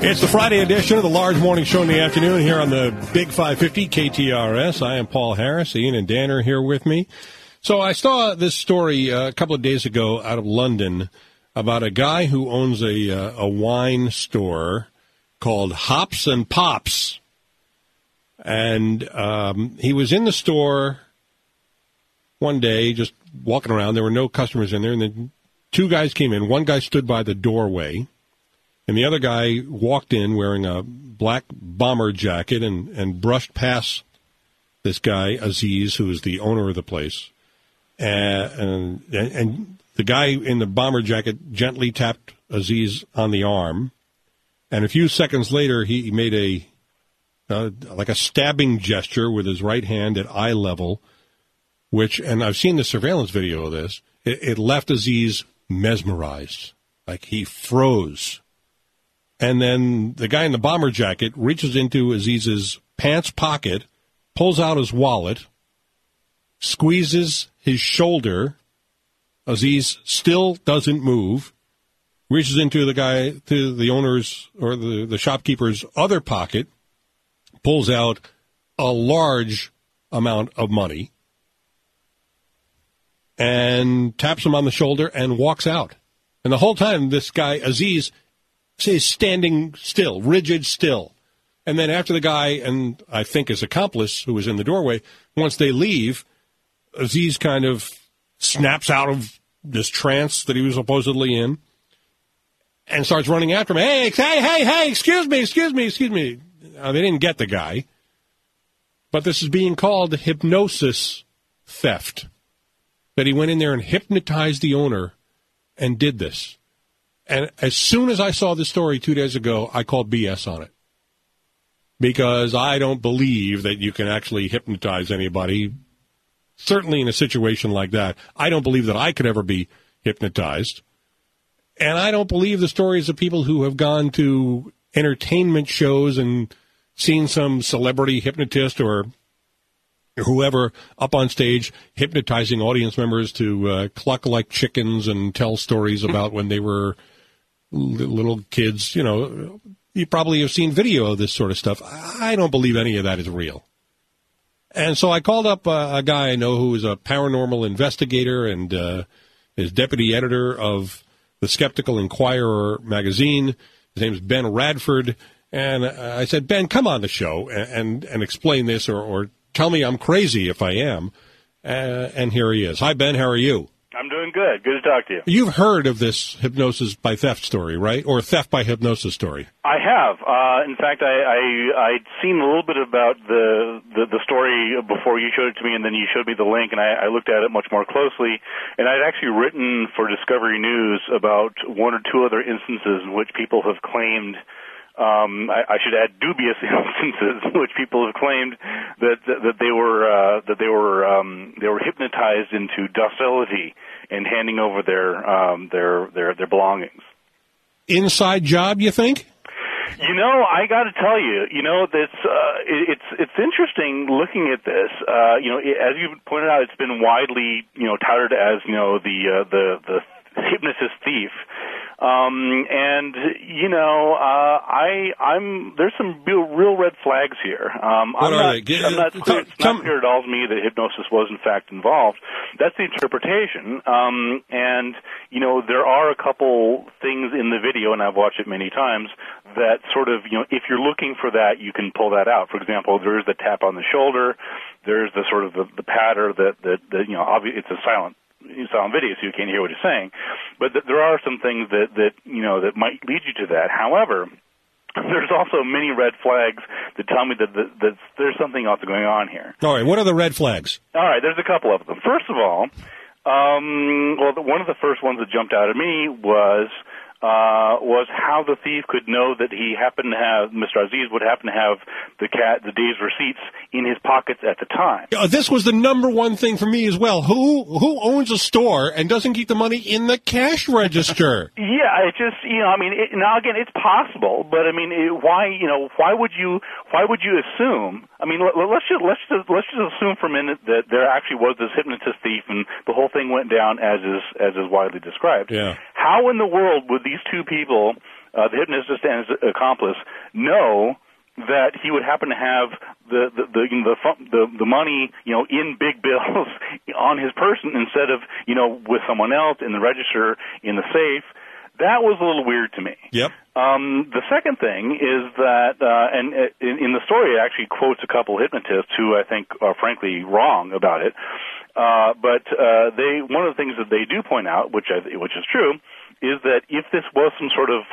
It's the Friday edition of the Large Morning Show in the afternoon here on the Big 550 KTRS. I am Paul Harris. Ian and Dan are here with me. So I saw this story a couple of days ago out of London about a guy who owns a wine store called Hops and Pops. And he was in the store one day just walking around. There were no customers in there. And then two guys came in. One guy stood by the doorway. And the other guy walked in wearing a black bomber jacket and brushed past this guy, Aziz, who is the owner of the place. And the guy in the bomber jacket gently tapped Aziz on the arm. And a few seconds later, he made like a stabbing gesture with his right hand at eye level, and I've seen the surveillance video of this, it left Aziz mesmerized. Like he froze. And then the guy in the bomber jacket reaches into Aziz's pants pocket, pulls out his wallet, squeezes his shoulder. Aziz still doesn't move. Reaches into the owner's or the shopkeeper's other pocket, pulls out a large amount of money, and taps him on the shoulder and walks out. And the whole time, this guy, Aziz, is standing still, rigid still. And then after the guy and I think his accomplice, who was in the doorway, once they leave, Aziz kind of snaps out of this trance that he was supposedly in and starts running after him. Hey, excuse me. They didn't get the guy. But this is being called hypnosis theft. That he went in there and hypnotized the owner and did this. And as soon as I saw this story 2 days ago, I called BS on it. Because I don't believe that you can actually hypnotize anybody, certainly in a situation like that. I don't believe that I could ever be hypnotized. And I don't believe the stories of people who have gone to entertainment shows and seen some celebrity hypnotist or whoever up on stage hypnotizing audience members to cluck like chickens and tell stories about when they were little kids. You know, you probably have seen video of this sort of stuff. I don't believe any of that is real. And so I called up a guy I know who is a paranormal investigator and is deputy editor of the Skeptical Inquirer magazine. His name is Ben Radford. And I said, Ben, come on the show and explain this or tell me I'm crazy if I am. And here he is. Hi, Ben. How are you? I'm doing good. Good to talk to you. You've heard of this hypnosis by theft story, right? Or theft by hypnosis story? I have. In fact, I'd seen a little bit about the story before you showed it to me, and then you showed me the link, and I looked at it much more closely. And I'd actually written for Discovery News about one or two other instances in which people have claimed I should add dubious instances in which people have claimed that they were hypnotized into docility and handing over their belongings. Inside job, you think? You know, I got to tell you, it's interesting looking at this. As you pointed out, it's been widely touted as the hypnotist thief. There's some real red flags here. I'm not clear at all to me that hypnosis was in fact involved. That's the interpretation. There are a couple things in the video, and I've watched it many times, that sort of, if you're looking for that, you can pull that out. For example, there's the tap on the shoulder. There's the sort of the patter that obviously it's a silent video, so you can't hear what he's saying. But there are some things that might lead you to that. However, there's also many red flags that tell me that there's something else going on here. All right, what are the red flags? All right, there's a couple of them. First of all, one of the first ones that jumped out at me was how the thief could know that he happened to have, Mr. Aziz would happen to have the day's receipts in his pockets at the time. This was the number one thing for me as well. Who owns a store and doesn't keep the money in the cash register? Yeah, it just, now again, it's possible, but why would you assume? Let's just assume for a minute that there actually was this hypnotist thief and the whole thing went down as is widely described. Yeah. How in the world would these two people the hypnotist and his accomplice know that he would happen to have the money, in big bills on his person instead of, with someone else in the register in the safe. That was a little weird to me. Yep. The second thing is that, and in the story, it actually quotes a couple hypnotists who I think are frankly wrong about it. But one of the things that they do point out, which is true, is that if this was some sort of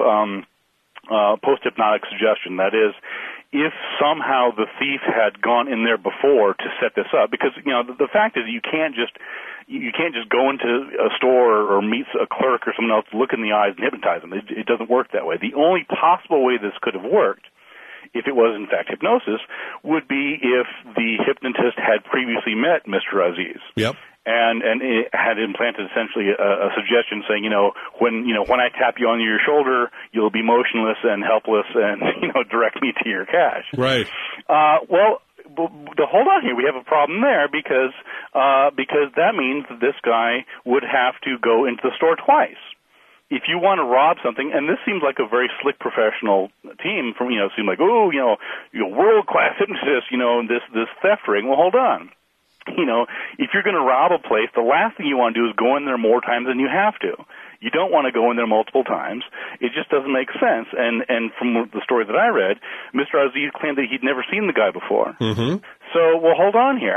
post-hypnotic suggestion, that is, if somehow the thief had gone in there before to set this up, because the fact is you can't just go into a store or meet a clerk or someone else, look in the eyes and hypnotize them. It doesn't work that way. The only possible way this could have worked, if it was in fact hypnosis, would be if the hypnotist had previously met Mr. Aziz. Yep. And it had implanted essentially a suggestion saying, when I tap you on your shoulder, you'll be motionless and helpless, and direct me to your cash. Right. Well, hold on here. We have a problem there because that means that this guy would have to go into the store twice. If you want to rob something, and this seems like a very slick professional team from, seem like, world-class hypnotist, this theft ring. Well, hold on. If you're going to rob a place, the last thing you want to do is go in there more times than you have to. You don't want to go in there multiple times. It just doesn't make sense. And from the story that I read, Mr. Aziz claimed that he'd never seen the guy before. Mm-hmm. So, well, hold on here.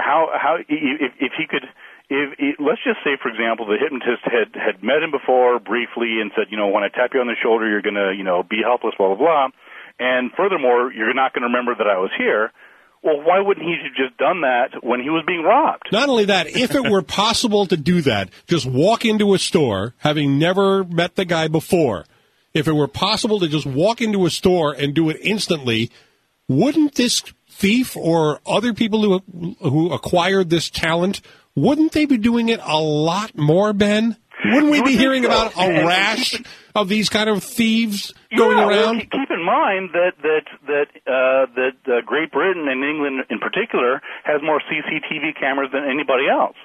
If he could, let's just say, for example, the hypnotist had met him before briefly and said, when I tap you on the shoulder, you're going to, be helpless, blah, blah, blah. And furthermore, you're not going to remember that I was here. Well, why wouldn't he have just done that when he was being robbed? Not only that, if it were possible to do that, just walk into a store, having never met the guy before, if it were possible to just walk into a store and do it instantly, wouldn't this thief or other people who acquired this talent, wouldn't they be doing it a lot more, Ben? Wouldn't we be hearing about a rash of these kind of thieves going around? Well, keep in mind that Great Britain and England in particular has more CCTV cameras than anybody else.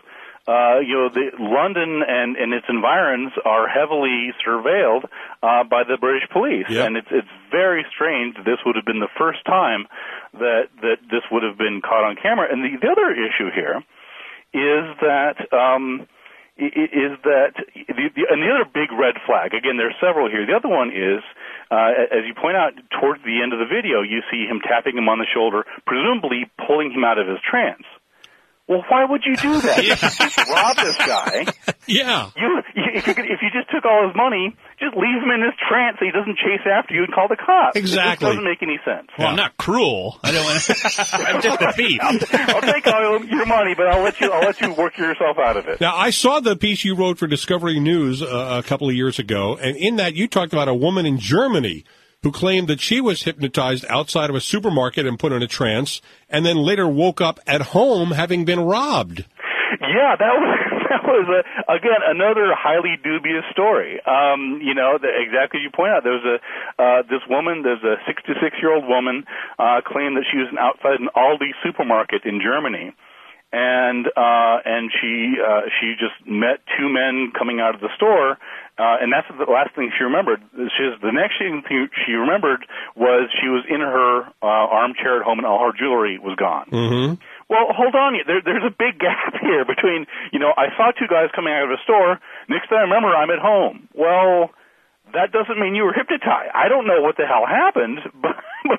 London and its environs are heavily surveilled by the British police, yep. And it's very strange that this would have been the first time that this would have been caught on camera. And the other issue here is that. And the other big red flag, again, there are several here. The other one is, as you point out, towards the end of the video, you see him tapping him on the shoulder, presumably pulling him out of his trance. Well, why would you do that? Yeah. Just rob this guy. Yeah. If you just took all his money, just leave him in his trance so he doesn't chase after you and call the cops. Exactly. It doesn't make any sense. Well, I'm not cruel. I don't want to. I'm just a thief. I'll take all your money, but I'll let you work yourself out of it. Now, I saw the piece you wrote for Discovery News a couple of years ago, and in that you talked about a woman in Germany who claimed that she was hypnotized outside of a supermarket and put in a trance, and then later woke up at home having been robbed. Yeah, that was again another highly dubious story. Exactly as you point out, there was this woman, there's a 66-year-old woman, claimed that she was outside an Aldi supermarket in Germany. And she just met two men coming out of the store, and that's the last thing she remembered. The next thing she remembered was she was in her armchair at home and all her jewelry was gone. Mm-hmm. Well, hold on. There's a big gap here between, I saw two guys coming out of a store. Next thing I remember, I'm at home. Well, that doesn't mean you were hypnotized. I don't know what the hell happened, but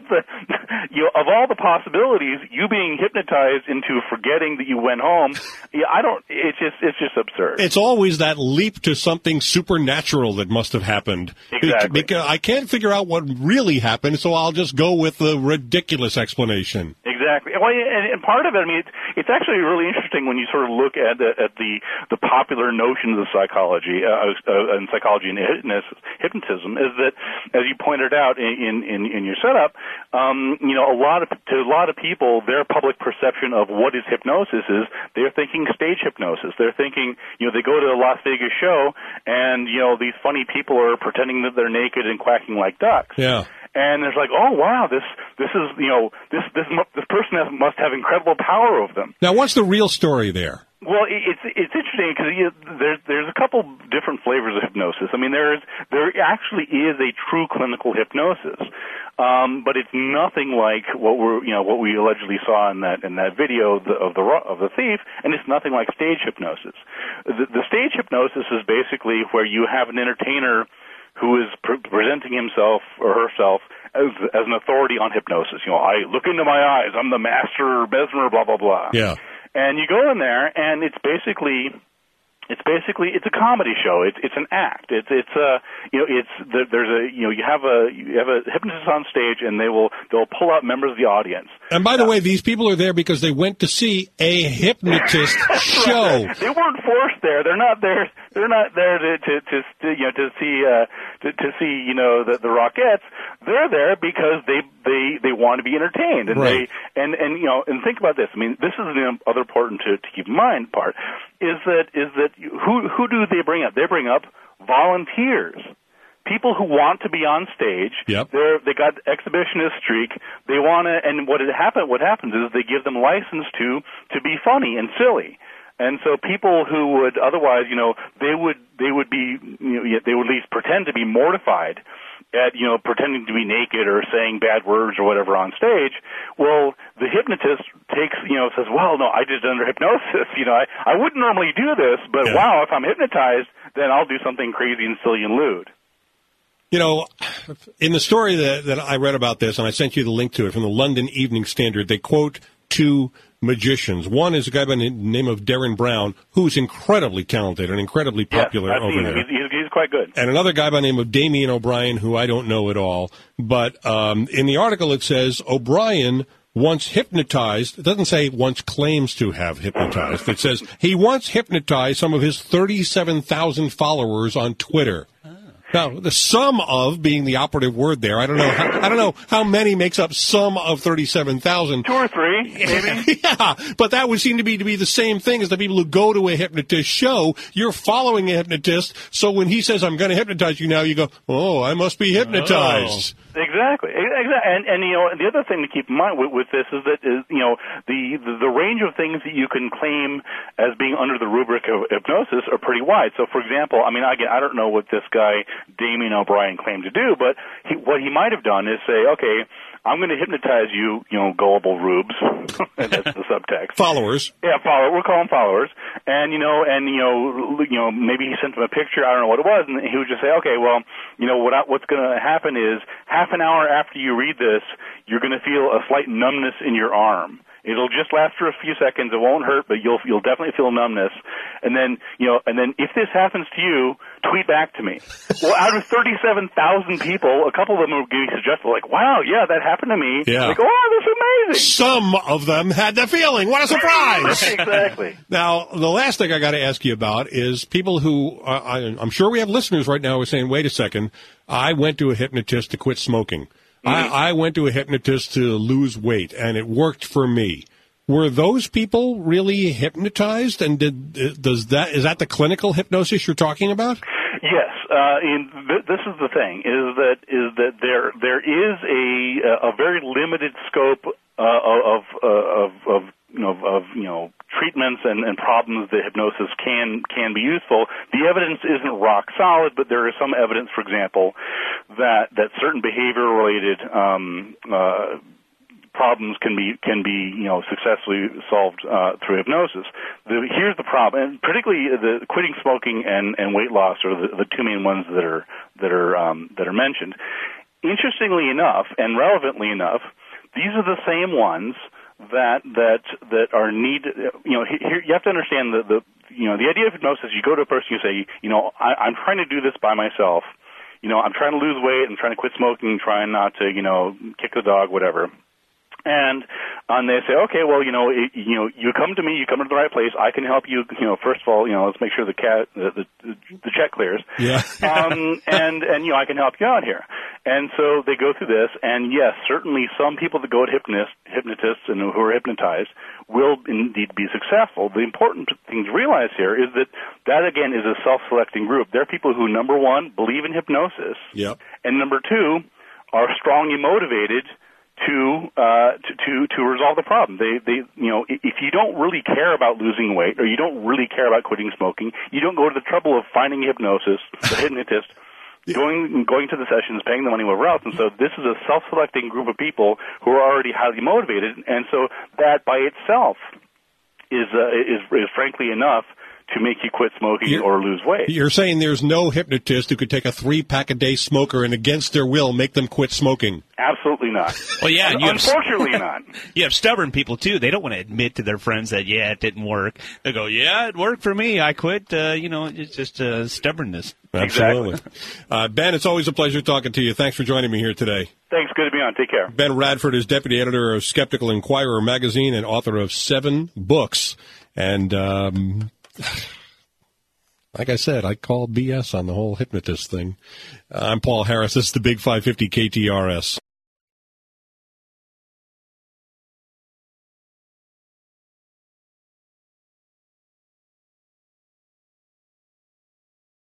of all the possibilities, you being hypnotized into forgetting that you went home, it's just absurd. It's always that leap to something supernatural that must have happened. Exactly. Because I can't figure out what really happened, so I'll just go with the ridiculous explanation. Exactly. Well, and part of it, it's actually really interesting when you sort of look at the popular notions of psychology and psychology and hypnotism. Is that, as you pointed out in your setup, to a lot of people, their public perception of what is hypnosis is they're thinking stage hypnosis. They're thinking, they go to a Las Vegas show and these funny people are pretending that they're naked and quacking like ducks. Yeah. And there's like, oh wow, this is this person must have incredible power over them. Now, what's the real story there? Well, it's interesting because there's a couple different flavors of hypnosis. I mean, there actually is a true clinical hypnosis, but it's nothing like what we allegedly saw in that video of the thief, and it's nothing like stage hypnosis. The stage hypnosis is basically where you have an entertainer who is presenting himself or herself as an authority on hypnosis. I look into my eyes, I'm the master Mesmer, blah blah blah. Yeah. And you go in there, and it's a comedy show. It's an act. You have a hypnotist on stage, and they'll pull out members of the audience. And by the way, these people are there because they went to see a hypnotist show. They weren't forced there. They're not there. They're not there to see the Rockettes. They're there because they want to be entertained, and right. and think about this. I mean, this is the other important to keep in mind part is that who do they bring up? They bring up volunteers. People who want to be on stage. Yep. They got exhibitionist streak. They want to, and what happens is they give them license to be funny and silly. And so people who would otherwise, they would at least pretend to be mortified at, pretending to be naked or saying bad words or whatever on stage. Well, the hypnotist says, well, no, I did it under hypnosis. I wouldn't normally do this, but yeah. Wow, if I'm hypnotized, then I'll do something crazy and silly and lewd. In the story that I read about this, and I sent you the link to it from the London Evening Standard, they quote two magicians. One is a guy by the name of Darren Brown, who's incredibly talented and incredibly popular over there. He's quite good. And another guy by the name of Damien O'Brien, who I don't know at all. But in the article it says O'Brien once hypnotized. It doesn't say once claims to have hypnotized. It says he once hypnotized some of his 37,000 followers on Twitter. Now, the sum of being the operative word there, I don't know how many makes up sum of 37,000. 2 or 3, maybe. Yeah, but that would seem to be the same thing as the people who go to a hypnotist show. You're following a hypnotist, so when he says, I'm going to hypnotize you now, you go, oh, I must be hypnotized. Oh. Exactly. And the other thing to keep in mind with this is that the range of things that you can claim as being under the rubric of hypnosis are pretty wide. So, for example, I don't know what this guy Damien O'Brien claimed to do, but what he might have done is say, okay, I'm going to hypnotize you, gullible rubes. That's the subtext. Followers. Yeah, we'll call them followers. And maybe he sent them a picture. I don't know what it was, and he would just say, okay, well, what's going to happen is half an hour after you read this, you're going to feel a slight numbness in your arm. It'll just last for a few seconds. It won't hurt, but you'll definitely feel numbness. And then if this happens to you, tweet back to me. Well, out of 37,000 people, a couple of them will give you suggestions like, wow, yeah, that happened to me. Yeah. Like, oh, that's amazing. Some of them had the feeling. What a surprise. Exactly. Now, the last thing I got to ask you about is people who, I'm sure we have listeners right now who are saying, wait a second, I went to a hypnotist to quit smoking. Mm-hmm. I went to a hypnotist to lose weight, and it worked for me. Were those people really hypnotized? And is that the clinical hypnosis you're talking about? Yes. This is the thing: is that there is a very limited scope of treatments and problems that hypnosis can be useful. The evidence isn't rock solid, but there is some evidence, for example, that certain behavior-related problems can be successfully solved through hypnosis. Here's the problem, and particularly the quitting smoking and weight loss are the two main ones that are mentioned. Interestingly enough, and relevantly enough, these are the same ones that are needed. Here you have to understand the idea of hypnosis. You go to a person, you say, I'm trying to do this by myself. I'm trying to lose weight. I'm trying to quit smoking. Trying not to, kick the dog, whatever. And they say, okay, well, you come to me, you come to the right place. I can help you. First of all, let's make sure the check clears. Yeah. and I can help you out here. And so they go through this, and yes, certainly some people that go to hypnotists and who are hypnotized will indeed be successful. The important thing to realize here is that again is a self-selecting group. They're people who, number one, believe in hypnosis. Yep. And number two, are strongly motivated to resolve the problem. They if you don't really care about losing weight or you don't really care about quitting smoking, you don't go to the trouble of finding a hypnotist, going to the sessions, paying the money, whatever else. And so this is a self-selecting group of people who are already highly motivated, and so that by itself is frankly enough to make you quit smoking or lose weight. You're saying there's no hypnotist who could take a 3-pack-a-day smoker and against their will make them quit smoking? Absolutely not. Well, yeah, and unfortunately not. You have stubborn people, too. They don't want to admit to their friends that, it didn't work. They go, it worked for me. I quit. It's just stubbornness. Absolutely. Exactly. Ben, it's always a pleasure talking to you. Thanks for joining me here today. Thanks. Good to be on. Take care. Ben Radford is deputy editor of Skeptical Inquirer magazine and author of 7 books. And like I said, I call BS on the whole hypnotist thing. I'm Paul Harris. This is the Big 550 KTRS.